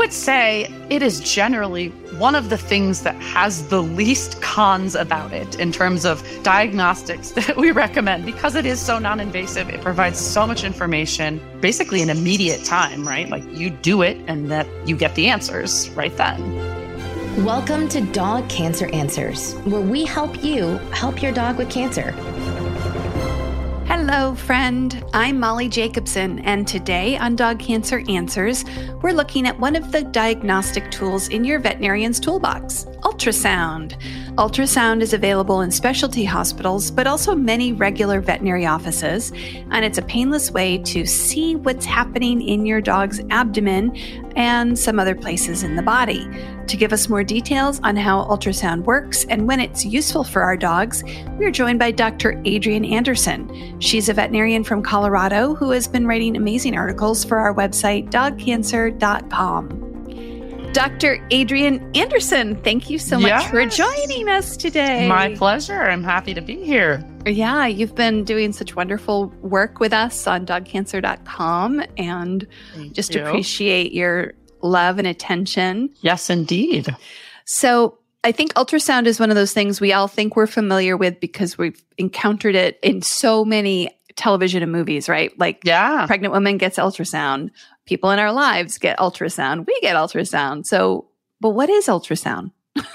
would say it is generally one of the things that has the least cons about it in terms of diagnostics that we recommend, because it is so non-invasive. It provides so much information, basically in immediate time, right? Like you do it and that you get the answers right then. Welcome to Dog Cancer Answers, where we help you help your dog with cancer. Hello, friend. I'm Molly Jacobson, and today on Dog Cancer Answers, we're looking at one of the diagnostic tools in your veterinarian's toolbox, ultrasound. Ultrasound is available in specialty hospitals, but also many regular veterinary offices, and it's a painless way to see what's happening in your dog's abdomen and some other places in the body. To give us more details on how ultrasound works and when it's useful for our dogs, we're joined by Dr. Adrienne Anderson. She's a veterinarian from Colorado who has been writing amazing articles for our website, dogcancer.com. Dr. Adrienne Anderson, thank you so much for joining us today. My pleasure. I'm happy to be here. Yeah, you've been doing such wonderful work with us on dogcancer.com, and just appreciate your love and attention. Yes, indeed. So I think ultrasound is one of those things we all think we're familiar with because we've encountered it in so many television and movies, right? Like pregnant woman gets ultrasound. People in our lives get ultrasound. We get ultrasound. So, but what is ultrasound?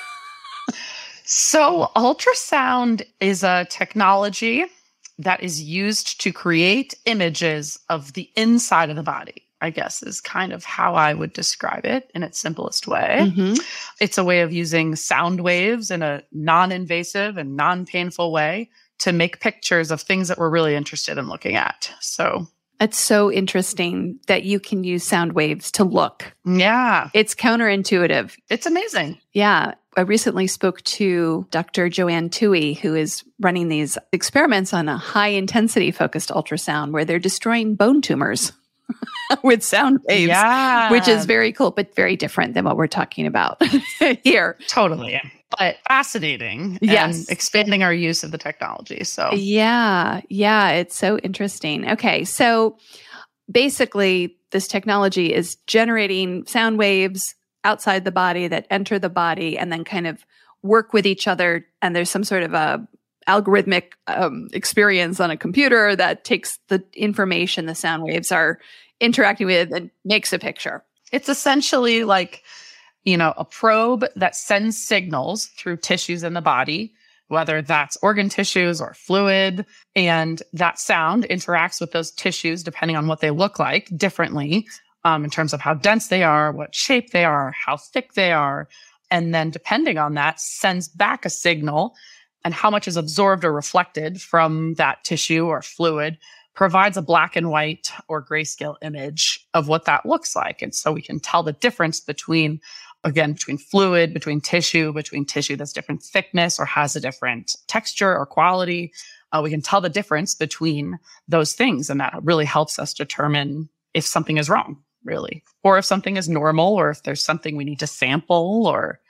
So ultrasound is a technology that is used to create images of the inside of the body, I guess is kind of how I would describe it in its simplest way. Mm-hmm. It's a way of using sound waves in a non-invasive and non-painful way to make pictures of things that we're really interested in looking at. So it's so interesting that you can use sound waves to look. Yeah. It's counterintuitive. It's amazing. Yeah. I recently spoke to Dr. Joanne Toohey, who is running these experiments on a high-intensity focused ultrasound where they're destroying bone tumors with sound waves, which is very cool, but very different than what we're talking about here. Totally. But fascinating. And expanding our use of the technology. So yeah, it's so interesting. Okay, so basically this technology is generating sound waves outside the body that enter the body and then kind of work with each other. And there's some sort of a algorithmic experience on a computer that takes the information the sound waves are interacting with and makes a picture. It's essentially like, a probe that sends signals through tissues in the body, whether that's organ tissues or fluid, and that sound interacts with those tissues depending on what they look like differently in terms of how dense they are, what shape they are, how thick they are. And then depending on that, sends back a signal, and how much is absorbed or reflected from that tissue or fluid provides a black and white or grayscale image of what that looks like. And so we can tell the difference between fluid, between tissue that's different thickness or has a different texture or quality. We can tell the difference between those things. And that really helps us determine if something is wrong, really, or if something is normal, or if there's something we need to sample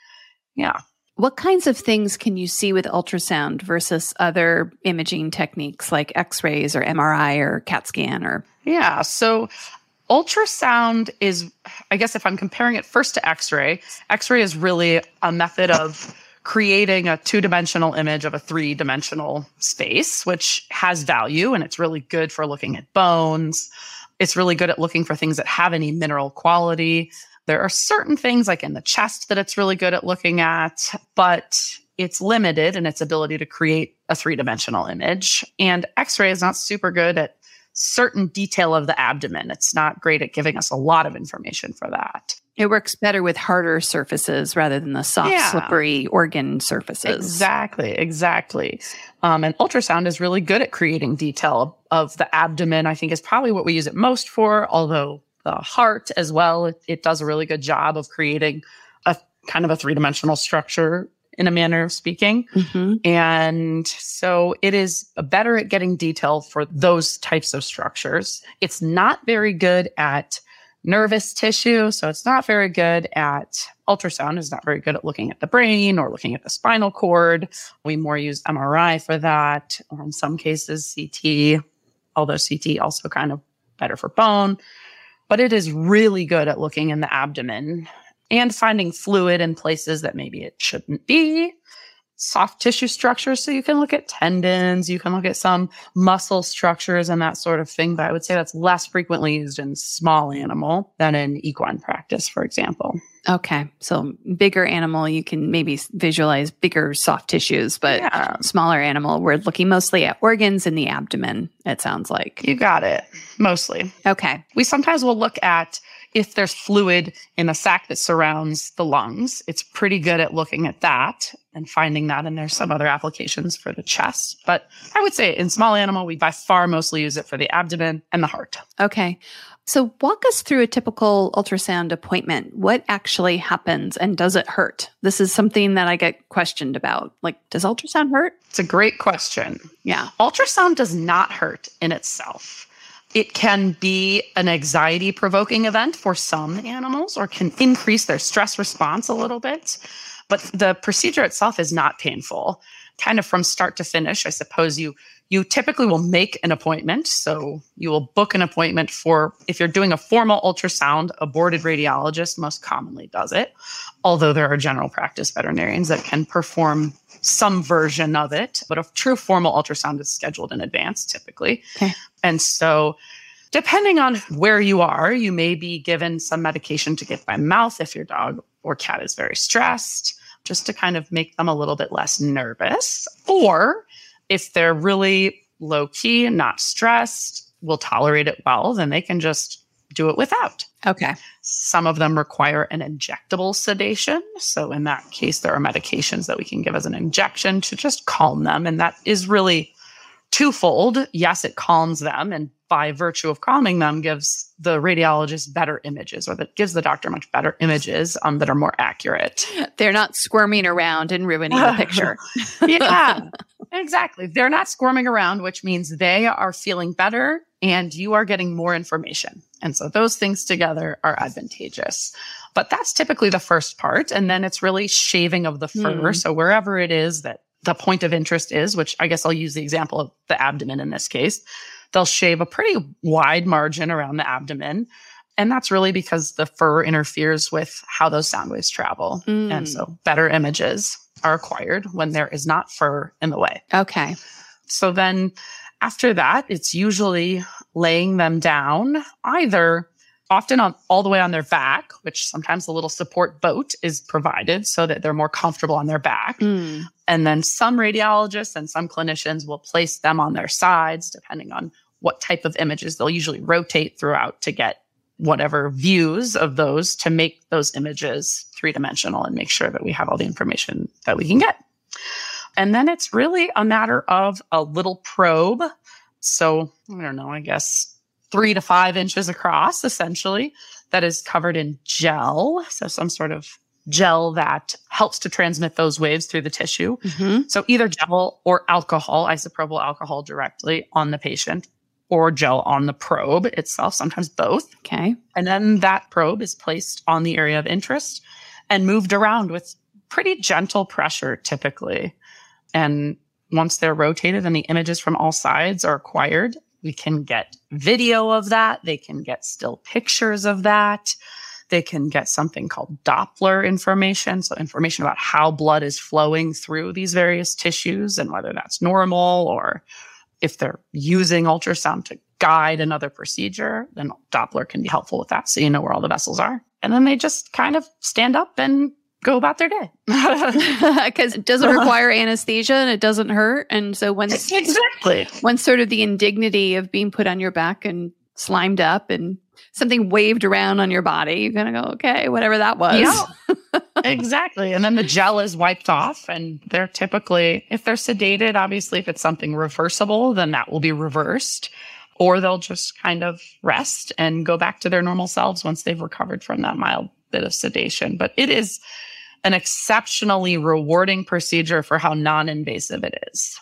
What kinds of things can you see with ultrasound versus other imaging techniques like X-rays or MRI or CAT scan So ultrasound is, I guess if I'm comparing it first to X-ray is really a method of creating a two-dimensional image of a three-dimensional space, which has value, and it's really good for looking at bones. It's really good at looking for things that have any mineral quality. There are certain things like in the chest that it's really good at looking at, but it's limited in its ability to create a three-dimensional image. And X-ray is not super good at certain detail of the abdomen. It's not great at giving us a lot of information for that. It works better with harder surfaces rather than the soft, slippery organ surfaces. Exactly. And ultrasound is really good at creating detail of the abdomen. I think is probably what we use it most for, although the heart as well, it does a really good job of creating a kind of a three-dimensional structure in a manner of speaking. Mm-hmm. And so it is better at getting detail for those types of structures. It's not very good at nervous tissue. So it's not very good at ultrasound is not very good at looking at the brain or looking at the spinal cord. We more use MRI for that, or in some cases CT, although CT also kind of better for bone. but it is really good at looking in the abdomen and finding fluid in places that maybe it shouldn't be. Soft tissue structures. So you can look at tendons, you can look at some muscle structures and that sort of thing. But I would say that's less frequently used in small animal than in equine practice, for example. Okay. So bigger animal, you can maybe visualize bigger soft tissues, but smaller animal, we're looking mostly at organs in the abdomen, it sounds like. You got it. Mostly. Okay. We sometimes will look at if there's fluid in the sac that surrounds the lungs. It's pretty good at looking at that and finding that. And there's some other applications for the chest. But I would say in small animal, we by far mostly use it for the abdomen and the heart. Okay. So walk us through a typical ultrasound appointment. What actually happens and does it hurt? This is something that I get questioned about. Like, does ultrasound hurt? It's a great question. Yeah. Ultrasound does not hurt in itself. It can be an anxiety-provoking event for some animals or can increase their stress response a little bit. But the procedure itself is not painful. Kind of from start to finish, I suppose you typically will make an appointment. So you will book an appointment for, if you're doing a formal ultrasound, a boarded radiologist most commonly does it. Although there are general practice veterinarians that can perform some version of it. But a true formal ultrasound is scheduled in advance typically. Okay. And so depending on where you are, you may be given some medication to give by mouth if your dog or cat is very stressed, just to kind of make them a little bit less nervous. Or if they're really low key and not stressed, will tolerate it well, then they can just do it without. Okay. Some of them require an injectable sedation. So in that case, there are medications that we can give as an injection to just calm them. And that is really twofold. Yes, it calms them, and by virtue of calming them, gives the radiologist better images, or that gives the doctor much better images that are more accurate. They're not squirming around and ruining the picture. Yeah, exactly. They're not squirming around, which means they are feeling better and you are getting more information. And so those things together are advantageous. But that's typically the first part. And then it's really shaving of the fur. So wherever it is that the point of interest is, which I guess I'll use the example of the abdomen in this case, they'll shave a pretty wide margin around the abdomen. And that's really because the fur interferes with how those sound waves travel. And so better images are acquired when there is not fur in the way. Okay. So then after that, it's usually laying them down, either often all the way on their back, which sometimes a little support boat is provided so that they're more comfortable on their back. And then some radiologists and some clinicians will place them on their sides, depending on what type of images. They'll usually rotate throughout to get whatever views of those to make those images three-dimensional and make sure that we have all the information that we can get. And then it's really a matter of a little probe. So, I don't know, I guess 3 to 5 inches across, essentially, that is covered in gel. So some sort of gel that helps to transmit those waves through the tissue. So either gel or alcohol, isopropyl alcohol directly on the patient, or gel on the probe itself, sometimes both. Okay. And then that probe is placed on the area of interest and moved around with pretty gentle pressure typically. And once they're rotated and the images from all sides are acquired, we can get video of that. They can get still pictures of that. They can get something called Doppler information. So information about how blood is flowing through these various tissues and whether that's normal, or if they're using ultrasound to guide another procedure, then Doppler can be helpful with that. So you know where all the vessels are. And then they just kind of stand up and go about their day. Because it doesn't require anesthesia and it doesn't hurt. And so when sort of the indignity of being put on your back and slimed up and something waved around on your body, you're going to go, okay, whatever that was. Yeah, exactly. And then the gel is wiped off, and they're typically, if they're sedated, obviously, if it's something reversible, then that will be reversed, or they'll just kind of rest and go back to their normal selves once they've recovered from that mild bit of sedation. But it is an exceptionally rewarding procedure for how non-invasive it is.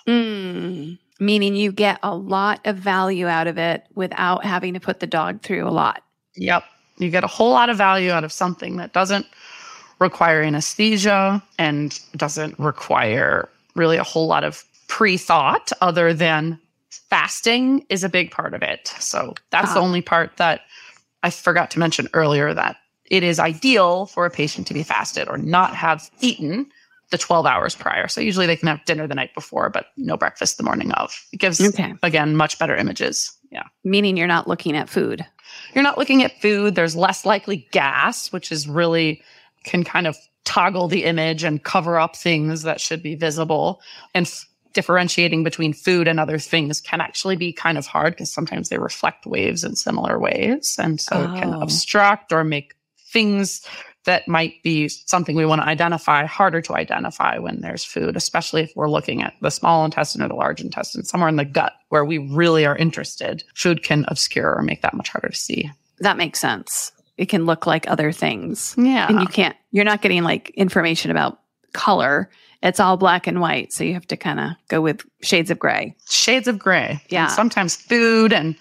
Meaning you get a lot of value out of it without having to put the dog through a lot. Yep. You get a whole lot of value out of something that doesn't require anesthesia and doesn't require really a whole lot of pre-thought, other than fasting is a big part of it. So that's the only part that I forgot to mention earlier that it is ideal for a patient to be fasted or not have eaten the 12 hours prior. So usually they can have dinner the night before, but no breakfast the morning of. It gives, again, much better images. Yeah. Meaning you're not looking at food. You're not looking at food. There's less likely gas, which is really can kind of toggle the image and cover up things that should be visible. And differentiating between food and other things can actually be kind of hard because sometimes they reflect waves in similar ways. And so it can obstruct or make things that might be something we want to identify harder to identify when there's food, especially if we're looking at the small intestine or the large intestine, somewhere in the gut where we really are interested. Food can obscure or make that much harder to see. That makes sense. It can look like other things. Yeah. And you're not getting like information about color. It's all black and white. So you have to kind of go with shades of gray. Shades of gray. Yeah. And sometimes food and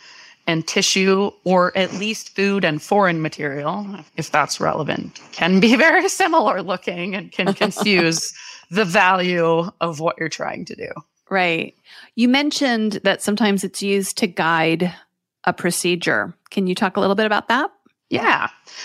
tissue, or at least food and foreign material, if that's relevant, can be very similar looking and can confuse the value of what you're trying to do. Right. You mentioned that sometimes it's used to guide a procedure. Can you talk a little bit about that? Yeah.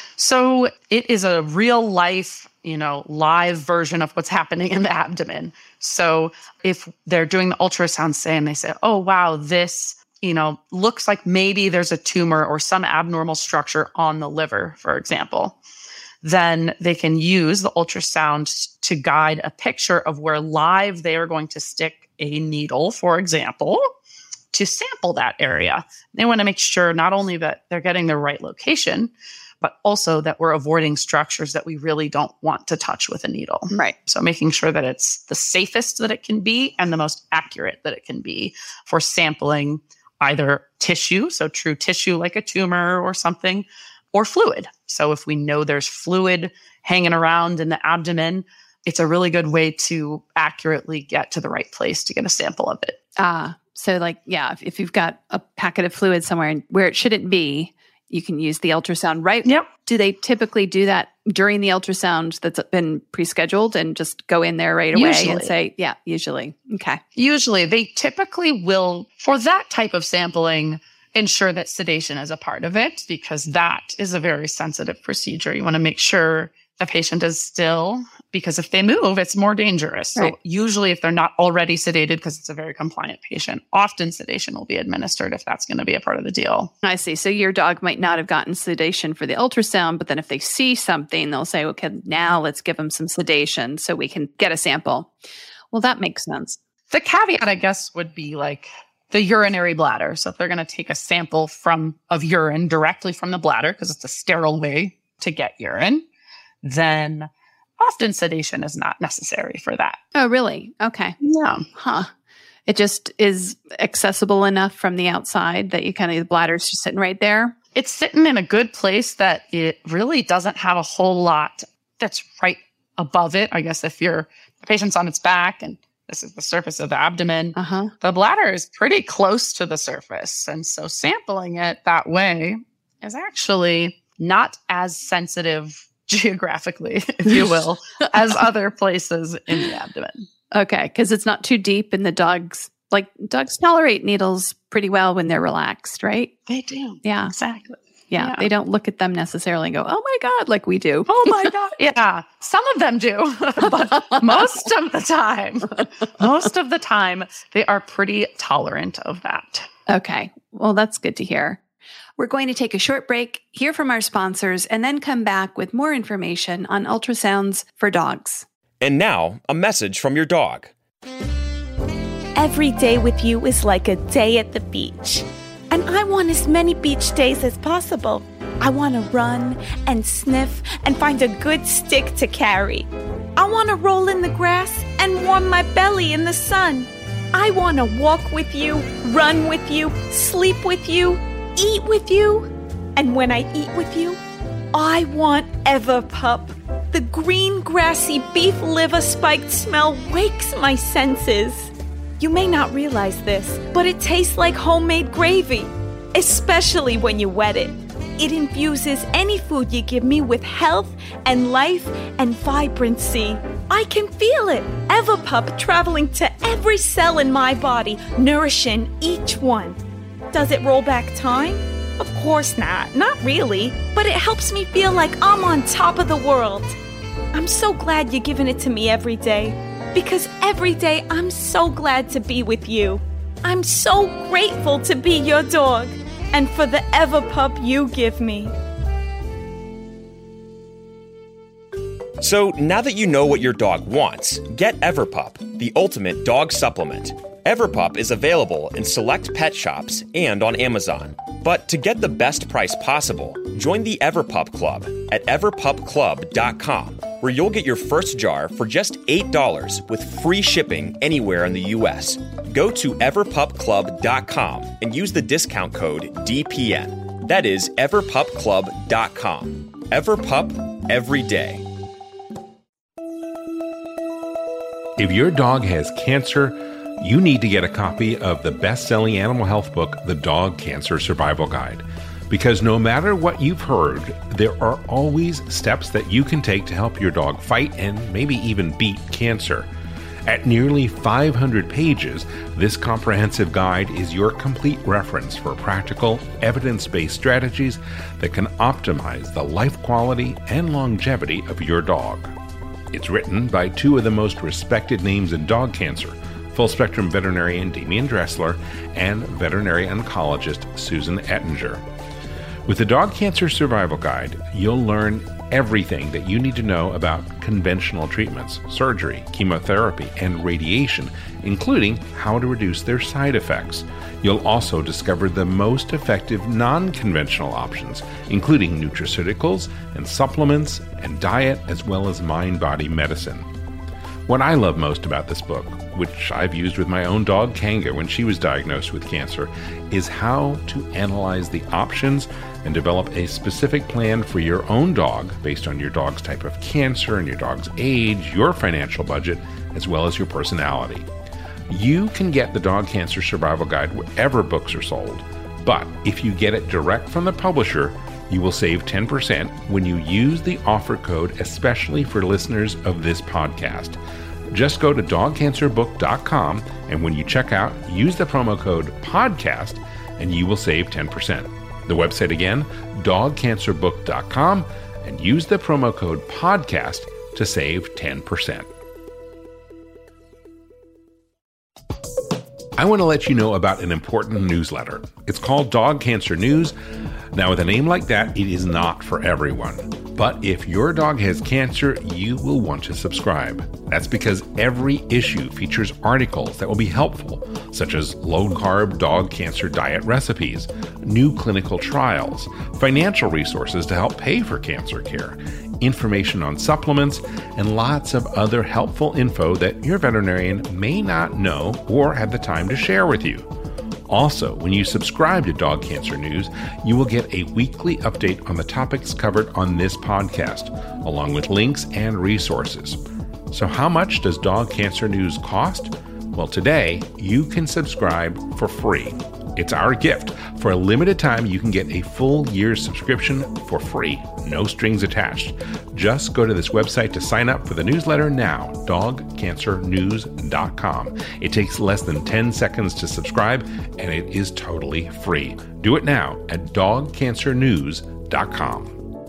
So it is a real life, live version of what's happening in the abdomen. So if they're doing the ultrasound, and they say, oh, wow, this looks like maybe there's a tumor or some abnormal structure on the liver, for example, then they can use the ultrasound to guide a picture of where live they are going to stick a needle, for example, to sample that area. They want to make sure not only that they're getting the right location, but also that we're avoiding structures that we really don't want to touch with a needle. Right. So making sure that it's the safest that it can be and the most accurate that it can be for sampling either tissue, so true tissue like a tumor or something, or fluid. So if we know there's fluid hanging around in the abdomen, it's a really good way to accurately get to the right place to get a sample of it. So if you've got a packet of fluid somewhere where it shouldn't be, you can use the ultrasound, right? Yep. Do they typically do that during the ultrasound that's been pre-scheduled and just go in there right away and say, yeah, usually. Okay. Usually they typically will, for that type of sampling, ensure that sedation is a part of it because that is a very sensitive procedure. You want to make sure the patient is still, because if they move, it's more dangerous. So usually if they're not already sedated, because it's a very compliant patient, often sedation will be administered if that's going to be a part of the deal. I see. So your dog might not have gotten sedation for the ultrasound, but then if they see something, they'll say, okay, now let's give them some sedation so we can get a sample. Well, that makes sense. The caveat, I guess, would be like the urinary bladder. So if they're going to take a sample of urine directly from the bladder, because it's a sterile way to get urine, then often sedation is not necessary for that. Oh, really? Okay. Yeah. Huh. It just is accessible enough from the outside that the bladder's just sitting right there? It's sitting in a good place that it really doesn't have a whole lot that's right above it. I guess if the patient's on its back and this is the surface of the abdomen, the bladder is pretty close to the surface. And so sampling it that way is actually not as sensitive geographically, if you will, as other places in the abdomen. Okay, because it's not too deep and dogs tolerate needles pretty well when they're relaxed, right? They do. Yeah. Exactly. Yeah. They don't look at them necessarily and go, oh my God, like we do. Oh my God. Yeah. Some of them do, but most of the time, they are pretty tolerant of that. Okay. Well, that's good to hear. We're going to take a short break, hear from our sponsors, and then come back with more information on ultrasounds for dogs. And now, a message from your dog. Every day with you is like a day at the beach. And I want as many beach days as possible. I want to run and sniff and find a good stick to carry. I want to roll in the grass and warm my belly in the sun. I want to walk with you, run with you, sleep with you, eat with you. And when I eat with you, I want Everpup. The green grassy beef liver spiked smell wakes my senses. You may not realize this, but it tastes like homemade gravy, especially when you wet it. It infuses any food you give me with health and life and vibrancy. I can feel it. Everpup traveling to every cell in my body, nourishing each one. Does it roll back time? Of course not. Not really. But it helps me feel like I'm on top of the world. I'm so glad you're giving it to me every day. Because every day I'm so glad to be with you. I'm so grateful to be your dog and for the Everpup you give me. So now that you know what your dog wants, get Everpup, the ultimate dog supplement. Everpup is available in select pet shops and on Amazon. But to get the best price possible, join the Everpup Club at everpupclub.com, where you'll get your first jar for just $8 with free shipping anywhere in the U.S. Go to everpupclub.com and use the discount code DPN. That is everpupclub.com. Everpup, every day. If your dog has cancer, you need to get a copy of the best-selling animal health book, The Dog Cancer Survival Guide. Because no matter what you've heard, there are always steps that you can take to help your dog fight and maybe even beat cancer. At nearly 500 pages, this comprehensive guide is your complete reference for practical, evidence-based strategies that can optimize the life quality and longevity of your dog. It's written by two of the most respected names in dog cancer, full-spectrum veterinarian Damian Dressler and veterinary oncologist Susan Ettinger. With the Dog Cancer Survival Guide, you'll learn everything that you need to know about conventional treatments, surgery, chemotherapy, and radiation, including how to reduce their side effects. You'll also discover the most effective non-conventional options, including nutraceuticals and supplements and diet, as well as mind-body medicine. What I love most about this book, which I've used with my own dog Kanga when she was diagnosed with cancer, is how to analyze the options and develop a specific plan for your own dog based on your dog's type of cancer and your dog's age, your financial budget, as well as your personality. You can get the Dog Cancer Survival Guide wherever books are sold, but if you get it direct from the publisher, you will save 10% when you use the offer code especially for listeners of this podcast. Just go to dogcancerbook.com, and when you check out, use the promo code PODCAST, and you will save 10%. The website again, dogcancerbook.com, and use the promo code PODCAST to save 10%. I want to let you know about an important newsletter. It's called Dog Cancer News. Now, with a name like that, it is not for everyone. But if your dog has cancer, you will want to subscribe. That's because every issue features articles that will be helpful, such as low-carb dog cancer diet recipes, new clinical trials, financial resources to help pay for cancer care, information on supplements, and lots of other helpful info that your veterinarian may not know or have the time to share with you. Also, when you subscribe to Dog Cancer News, you will get a weekly update on the topics covered on this podcast, along with links and resources. So how much does Dog Cancer News cost? Well, today, you can subscribe for free. It's our gift. For a limited time, you can get a full year's subscription for free, no strings attached. Just go to this website to sign up for the newsletter now, dogcancernews.com. It takes less than 10 seconds to subscribe, and it is totally free. Do it now at dogcancernews.com.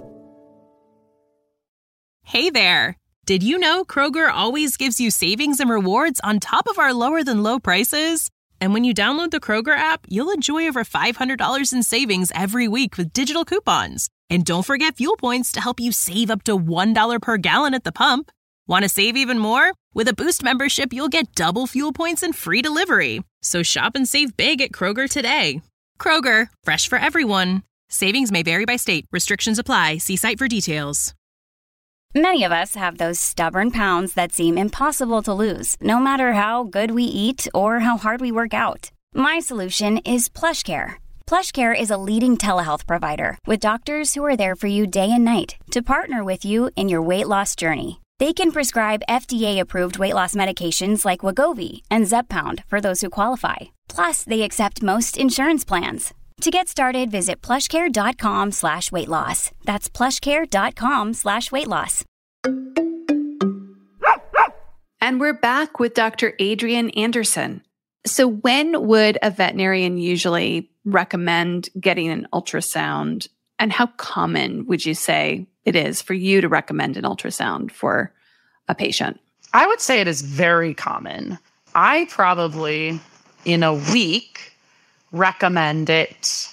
Hey there! Did you know Kroger always gives you savings and rewards on top of our lower than low prices? And when you download the Kroger app, you'll enjoy over $500 in savings every week with digital coupons. And don't forget fuel points to help you save up to $1 per gallon at the pump. Want to save even more? With a Boost membership, you'll get double fuel points and free delivery. So shop and save big at Kroger today. Kroger, fresh for everyone. Savings may vary by state. Restrictions apply. See site for details. Many of us have those stubborn pounds that seem impossible to lose, no matter how good we eat or how hard we work out. My solution is PlushCare. PlushCare is a leading telehealth provider with doctors who are there for you day and night to partner with you in your weight loss journey. They can prescribe FDA-approved weight loss medications like Wegovy and Zepbound for those who qualify. Plus, they accept most insurance plans. To get started, visit plushcare.com/weightloss. That's plushcare.com/weightloss. And we're back with Dr. Adrienne Anderson. So when would a veterinarian usually recommend getting an ultrasound, and how common would you say it is for you to recommend an ultrasound for a patient? I would say it is very common. I probably, in a week, recommend it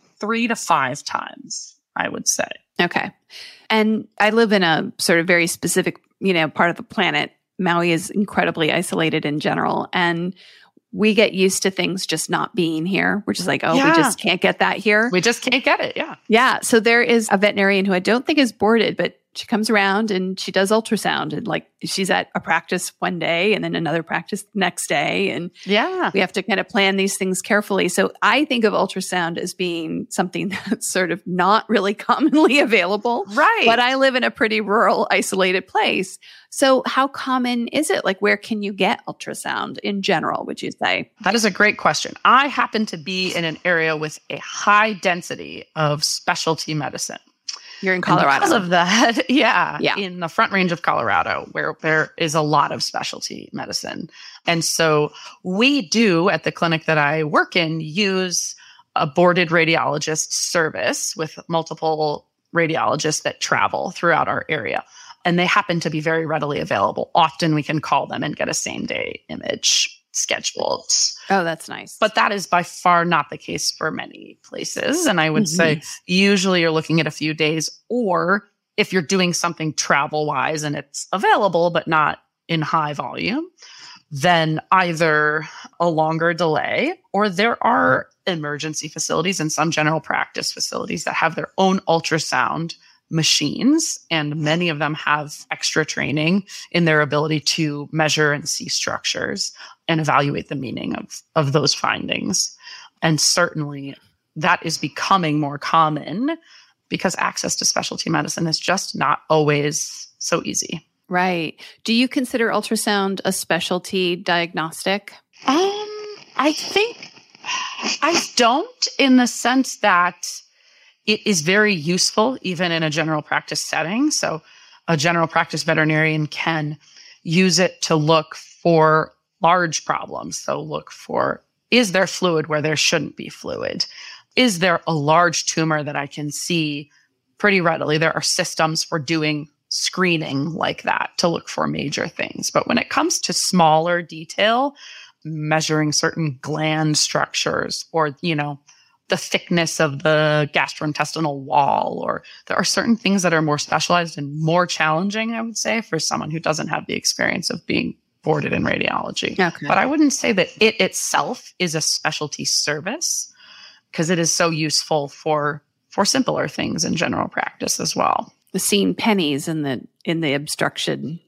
3 to 5 times, I would say. Okay. And I live in a sort of very specific, part of the planet. Maui is incredibly isolated in general. And we get used to things just not being here. We're just like, we just can't get that here. We just can't get it. Yeah. Yeah. So there is a veterinarian who I don't think is boarded, but she comes around and she does ultrasound, and like she's at a practice one day and then another practice the next day. And we have to kind of plan these things carefully. So I think of ultrasound as being something that's sort of not really commonly available. Right. But I live in a pretty rural, isolated place. So how common is it? Like, where can you get ultrasound in general, would you say? That is a great question. I happen to be in an area with a high density of specialty medicine. You're in Colorado. And because of that, in the Front Range of Colorado, where there is a lot of specialty medicine. And so we do, at the clinic that I work in, use a boarded radiologist service with multiple radiologists that travel throughout our area. And they happen to be very readily available. Often we can call them and get a same-day image scheduled. Oh, that's nice. But that is by far not the case for many places. And I would say usually you're looking at a few days, or if you're doing something travel-wise and it's available but not in high volume, then either a longer delay, or there are emergency facilities and some general practice facilities that have their own ultrasound machines, and many of them have extra training in their ability to measure and see structures and evaluate the meaning of those findings. And certainly that is becoming more common because access to specialty medicine is just not always so easy. Right. Do you consider ultrasound a specialty diagnostic? I think I don't, in the sense that it is very useful even in a general practice setting. So a general practice veterinarian can use it to look for large problems. So look for, is there fluid where there shouldn't be fluid? Is there a large tumor that I can see pretty readily? There are systems for doing screening like that to look for major things. But when it comes to smaller detail, measuring certain gland structures, or, the thickness of the gastrointestinal wall, or there are certain things that are more specialized and more challenging, I would say, for someone who doesn't have the experience of being boarded in radiology. Okay. But I wouldn't say that it itself is a specialty service, because it is so useful for simpler things in general practice as well. Seeing pennies in the obstruction.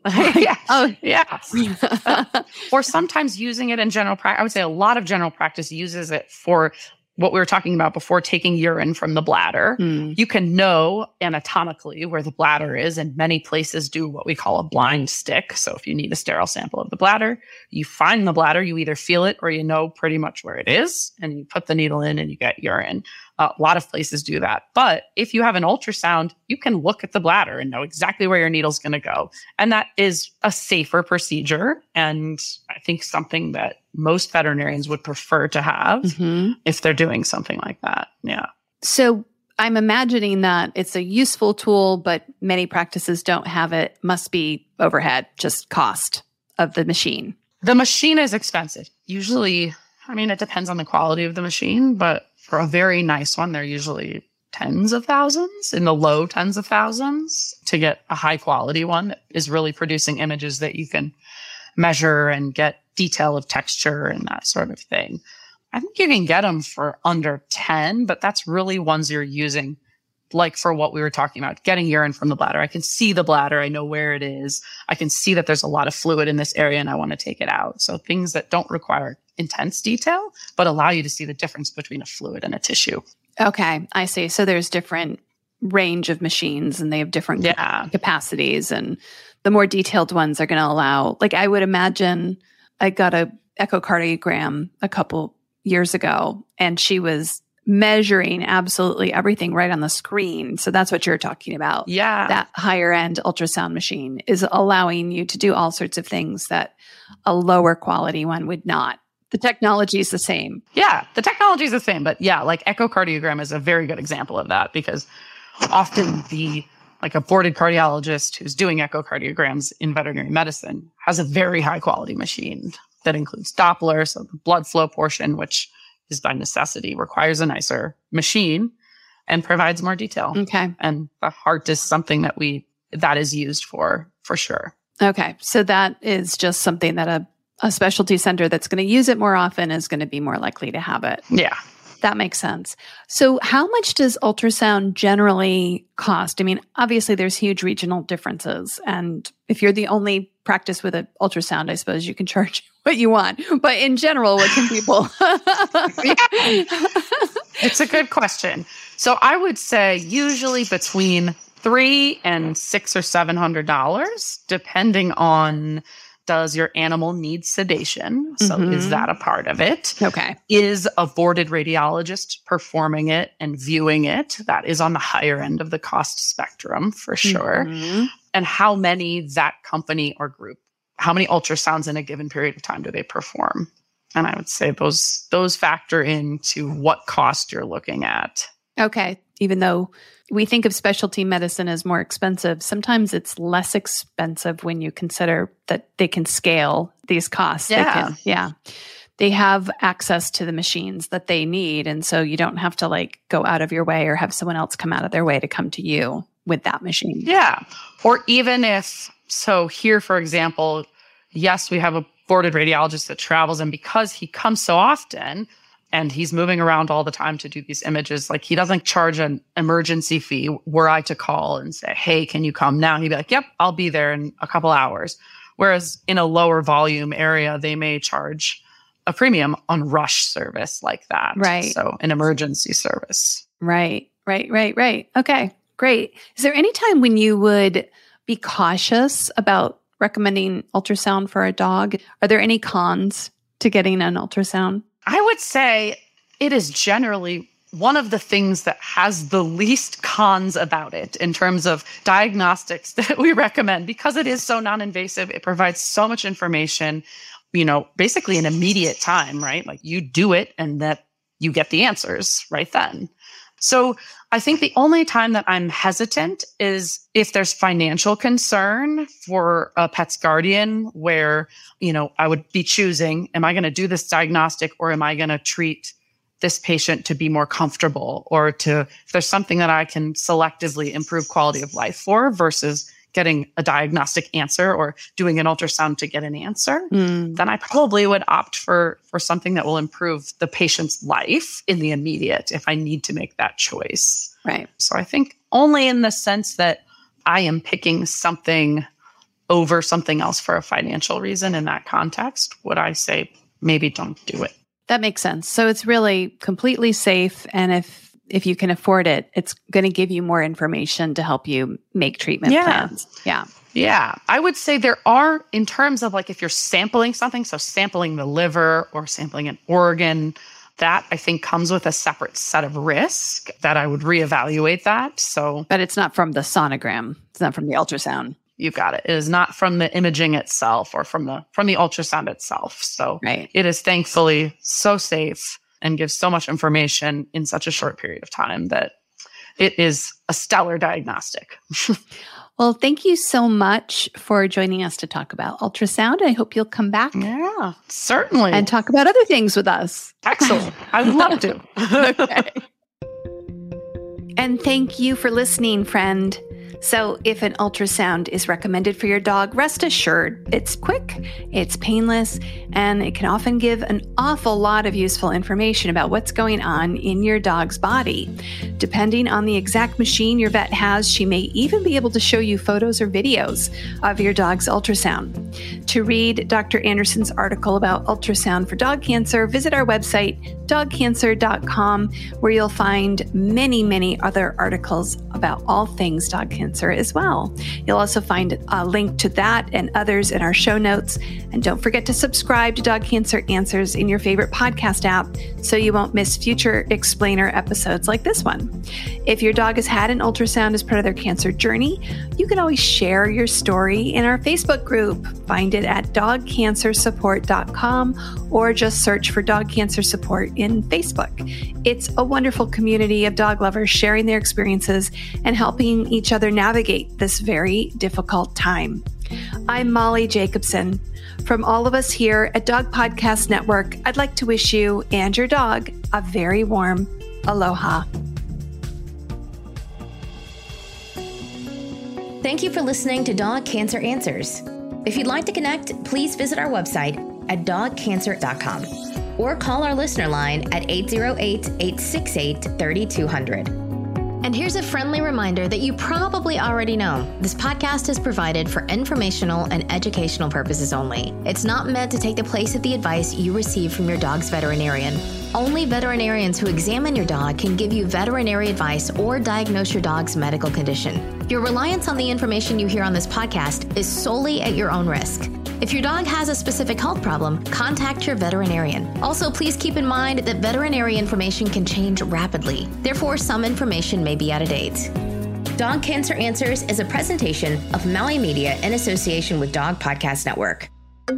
Or sometimes using it in general practice. I would say a lot of general practice uses it for what we were talking about before, taking urine from the bladder. You can know anatomically where the bladder is, and many places do what we call a blind stick. So if you need a sterile sample of the bladder, you find the bladder, you either feel it or you know pretty much where it is, and you put the needle in and you get urine. A lot of places do that. But if you have an ultrasound, you can look at the bladder and know exactly where your needle's going to go. And that is a safer procedure. And I think something that most veterinarians would prefer to have if they're doing something like that. Yeah. So I'm imagining that it's a useful tool, but many practices don't have it. Must be overhead, just cost of the machine. The machine is expensive. Usually, it depends on the quality of the machine, but for a very nice one, they're usually tens of thousands, in the low tens of thousands, to get a high quality one that is really producing images that you can measure and get detail of texture and that sort of thing. I think you can get them for under 10, but that's really ones you're using, like for what we were talking about, getting urine from the bladder. I can see the bladder. I know where it is. I can see that there's a lot of fluid in this area and I want to take it out. So things that don't require intense detail, but allow you to see the difference between a fluid and a tissue. Okay, I see. So there's different range of machines and they have different capacities, and the more detailed ones are going to allow, like I would imagine, I got a echocardiogram a couple years ago and she was measuring absolutely everything right on the screen. So that's what you're talking about. Yeah. That higher end ultrasound machine is allowing you to do all sorts of things that a lower quality one would not The technology is the same. Yeah, the technology is the same. But yeah, like echocardiogram is a very good example of that, because often a boarded cardiologist who's doing echocardiograms in veterinary medicine has a very high quality machine that includes Doppler, so the blood flow portion, which is by necessity requires a nicer machine and provides more detail. Okay. And the heart is something that is used for sure. Okay. So that is just something that a specialty center that's going to use it more often is going to be more likely to have it. Yeah. That makes sense. So how much does ultrasound generally cost? I mean, obviously there's huge regional differences. And if you're the only practice with an ultrasound, I suppose you can charge what you want. But in general, what can people? It's a good question. So I would say usually between $300 and $600 or $700, depending on, does your animal need sedation? So is that a part of it? Okay. Is a boarded radiologist performing it and viewing it? That is on the higher end of the cost spectrum for sure. And how many that company or group, how many ultrasounds in a given period of time do they perform? And I would say those factor into what cost you're looking at. Okay. Even though we think of specialty medicine as more expensive, sometimes it's less expensive when you consider that they can scale these costs. Yeah. They have access to the machines that they need. And so you don't have to go out of your way or have someone else come out of their way to come to you with that machine. Yeah. Or even here, for example, yes, we have a boarded radiologist that travels, and because he comes so often, and he's moving around all the time to do these images, he doesn't charge an emergency fee were I to call and say, hey, can you come now? He'd be like, yep, I'll be there in a couple hours. Whereas in a lower volume area, they may charge a premium on rush service like that. Right. So an emergency service. Right. Okay, great. Is there any time when you would be cautious about recommending ultrasound for a dog? Are there any cons to getting an ultrasound? I would say it is generally one of the things that has the least cons about it in terms of diagnostics that we recommend, because it is so non-invasive. It provides so much information, basically in immediate time, right? You do it and that you get the answers right then. So I think the only time that I'm hesitant is if there's financial concern for a pet's guardian where, I would be choosing, am I going to do this diagnostic or am I going to treat this patient to be more comfortable or if there's something that I can selectively improve quality of life for versus getting a diagnostic answer or doing an ultrasound to get an answer, then I probably would opt for something that will improve the patient's life in the immediate if I need to make that choice. Right. So I think only in the sense that I am picking something over something else for a financial reason in that context, would I say maybe don't do it. That makes sense. So it's really completely safe. And if you can afford it, it's going to give you more information to help you make treatment plans. Yeah. Yeah. I would say there are, in terms of if you're sampling something, so sampling the liver or sampling an organ, that I think comes with a separate set of risk that I would reevaluate that. But it's not from the sonogram. It's not from the ultrasound. You got it. It is not from the imaging itself or from the ultrasound itself. So It is thankfully so safe and gives so much information in such a short period of time that it is a stellar diagnostic. Well, thank you so much for joining us to talk about ultrasound. I hope you'll come back. Yeah, certainly. And talk about other things with us. Excellent. I would love to. Okay. And thank you for listening, friend. So if an ultrasound is recommended for your dog, rest assured it's quick, it's painless, and it can often give an awful lot of useful information about what's going on in your dog's body. Depending on the exact machine your vet has, she may even be able to show you photos or videos of your dog's ultrasound. To read Dr. Anderson's article about ultrasound for dog cancer, visit our website, dogcancer.com, where you'll find many, many other articles about all things dog cancer as well. You'll also find a link to that and others in our show notes. And don't forget to subscribe to Dog Cancer Answers in your favorite podcast app so you won't miss future explainer episodes like this one. If your dog has had an ultrasound as part of their cancer journey, you can always share your story in our Facebook group. Find it at dogcancersupport.com or just search for Dog Cancer Support in Facebook. It's a wonderful community of dog lovers sharing their experiences and helping each other navigate this very difficult time. I'm Molly Jacobson. From all of us here at Dog Podcast Network, I'd like to wish you and your dog a very warm aloha. Thank you for listening to Dog Cancer Answers. If you'd like to connect, please visit our website at dogcancer.com or call our listener line at 808-868-3200. And here's a friendly reminder that you probably already know. This podcast is provided for informational and educational purposes only. It's not meant to take the place of the advice you receive from your dog's veterinarian. Only veterinarians who examine your dog can give you veterinary advice or diagnose your dog's medical condition. Your reliance on the information you hear on this podcast is solely at your own risk. If your dog has a specific health problem, contact your veterinarian. Also, please keep in mind that veterinary information can change rapidly. Therefore, some information may be out of date. Dog Cancer Answers is a presentation of Maui Media in association with Dog Podcast Network.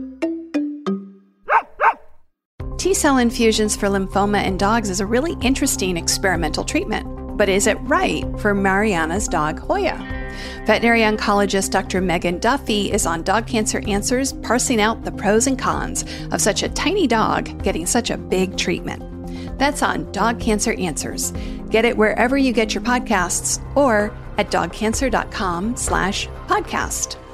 T-cell infusions for lymphoma in dogs is a really interesting experimental treatment. But is it right for Mariana's dog, Hoya? Veterinary oncologist Dr. Megan Duffy is on Dog Cancer Answers, parsing out the pros and cons of such a tiny dog getting such a big treatment. That's on Dog Cancer Answers. Get it wherever you get your podcasts or at dogcancer.com/podcast.